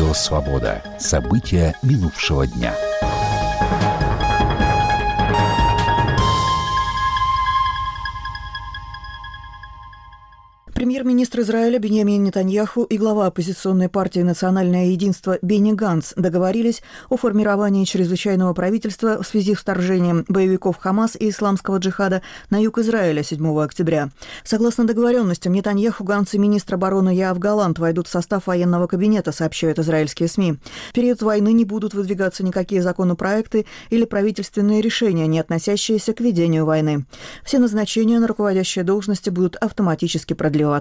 Радио «Свобода». События минувшего дня. Премьер-министр Израиля Биньямин Нетаньяху и глава оппозиционной партии «Национальное единство» Бенни Ганц договорились о формировании чрезвычайного правительства в связи с вторжением боевиков Хамас и исламского джихада на юг Израиля 7 октября. Согласно договоренностям, Нетаньяху, Ганц и министр обороны Яав Галант войдут в состав военного кабинета, сообщают израильские СМИ. В период войны не будут выдвигаться никакие законопроекты или правительственные решения, не относящиеся к ведению войны. Все назначения на руководящие должности будут автоматически продлеваться.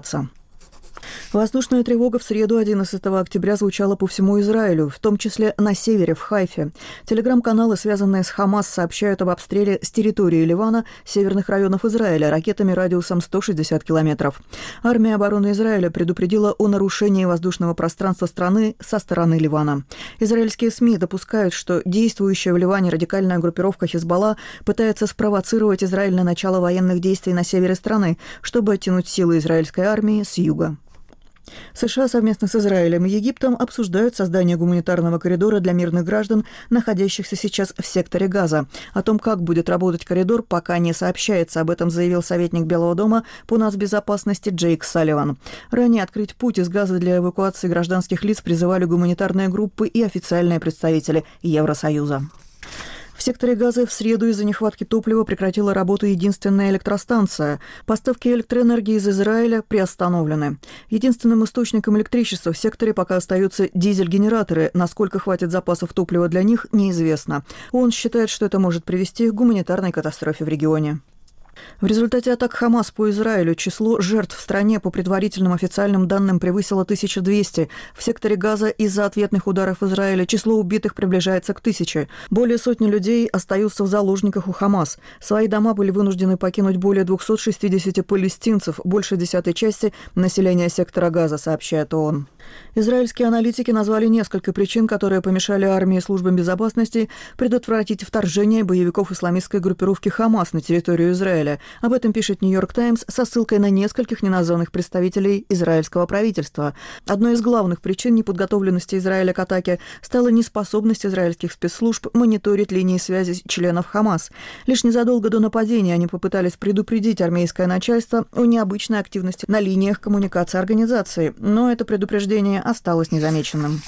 Воздушная тревога в среду 11 октября звучала по всему Израилю, в том числе на севере, в Хайфе. Телеграм-каналы, связанные с Хамас, сообщают об обстреле с территории Ливана северных районов Израиля ракетами радиусом 160 километров. Армия обороны Израиля предупредила о нарушении воздушного пространства страны со стороны Ливана. Израильские СМИ допускают, что действующая в Ливане радикальная группировка Хизбалла пытается спровоцировать Израиль на начало военных действий на севере страны, чтобы оттянуть силы израильской армии с юга. США совместно с Израилем и Египтом обсуждают создание гуманитарного коридора для мирных граждан, находящихся сейчас в секторе Газа. О том, как будет работать коридор, пока не сообщается. Об этом заявил советник Белого дома по нацбезопасности Джейк Салливан. Ранее открыть путь из Газа для эвакуации гражданских лиц призывали гуманитарные группы и официальные представители Евросоюза. В секторе Газа в среду из-за нехватки топлива прекратила работу единственная электростанция. Поставки электроэнергии из Израиля приостановлены. Единственным источником электричества в секторе пока остаются дизель-генераторы. Насколько хватит запасов топлива для них, неизвестно. ООН считает, что это может привести к гуманитарной катастрофе в регионе. В результате атак Хамас по Израилю число жертв в стране по предварительным официальным данным превысило 1200. В секторе Газа из-за ответных ударов Израиля число убитых приближается к 1000. Более сотни людей остаются в заложниках у Хамас. Свои дома были вынуждены покинуть более 260 палестинцев, больше 10-й части населения сектора Газа, сообщает ООН. Израильские аналитики назвали несколько причин, которые помешали армии и службам безопасности предотвратить вторжение боевиков исламистской группировки Хамас на территорию Израиля. Об этом пишет «Нью-Йорк Таймс» со ссылкой на нескольких неназванных представителей израильского правительства. Одной из главных причин неподготовленности Израиля к атаке стала неспособность израильских спецслужб мониторить линии связи членов Хамас. Лишь незадолго до нападения они попытались предупредить армейское начальство о необычной активности на линиях коммуникации организации, но это предупреждение осталось незамеченным.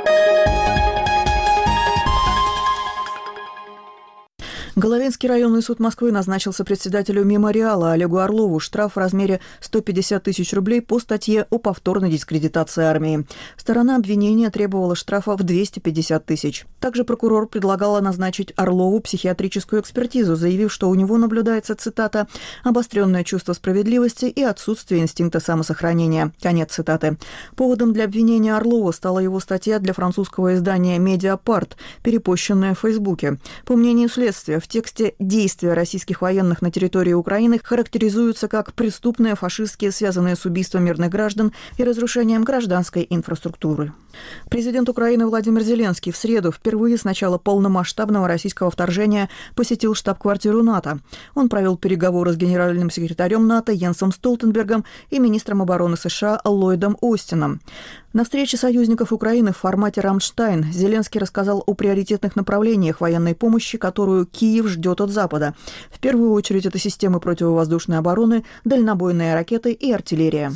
Головинский районный суд Москвы назначил сопредседателю «Мемориала» Олегу Орлову штраф в размере 150 тысяч рублей по статье о повторной дискредитации армии. Сторона обвинения требовала штрафа в 250 тысяч. Также прокурор предлагала назначить Орлову психиатрическую экспертизу, заявив, что у него наблюдается, цитата, «обостренное чувство справедливости и отсутствие инстинкта самосохранения». Конец цитаты. Поводом для обвинения Орлова стала его статья для французского издания «Медиапарт», перепощенная в Фейсбуке. По мнению следствия, в тексте действия российских военных на территории Украины характеризуются как преступные, фашистские, связанные с убийством мирных граждан и разрушением гражданской инфраструктуры. Президент Украины Владимир Зеленский в среду впервые с начала полномасштабного российского вторжения посетил штаб-квартиру НАТО. Он провел переговоры с генеральным секретарем НАТО Йенсом Столтенбергом и министром обороны США Ллойдом Остином. На встрече союзников Украины в формате «Рамштайн» Зеленский рассказал о приоритетных направлениях военной помощи, которую Киев ждет от Запада. В первую очередь это системы противовоздушной обороны, дальнобойные ракеты и артиллерия.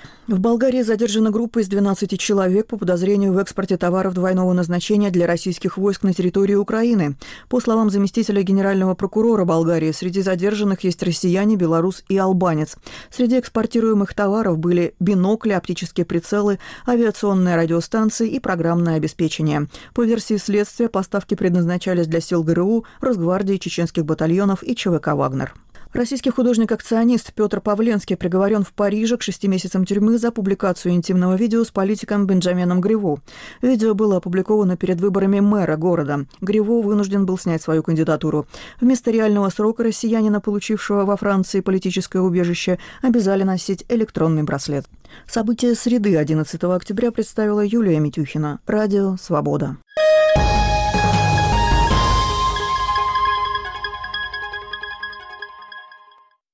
В Болгарии задержана группа из 12 человек по подозрению в экспорте товаров двойного назначения для российских войск на территории Украины. По словам заместителя генерального прокурора Болгарии, среди задержанных есть россияне, белорус и албанец. Среди экспортируемых товаров были бинокли, оптические прицелы, авиационные радиостанции и программное обеспечение. По версии следствия, поставки предназначались для сил ГРУ, Росгвардии, чеченских батальонов и ЧВК «Вагнер». Российский художник-акционист Петр Павленский приговорен в Париже к 6 месяцам тюрьмы за публикацию интимного видео с политиком Бенджамином Гриво. Видео было опубликовано перед выборами мэра города. Гриво вынужден был снять свою кандидатуру. Вместо реального срока россиянина, получившего во Франции политическое убежище, обязали носить электронный браслет. События среды 11 октября представила Юлия Митюхина. Радио «Свобода».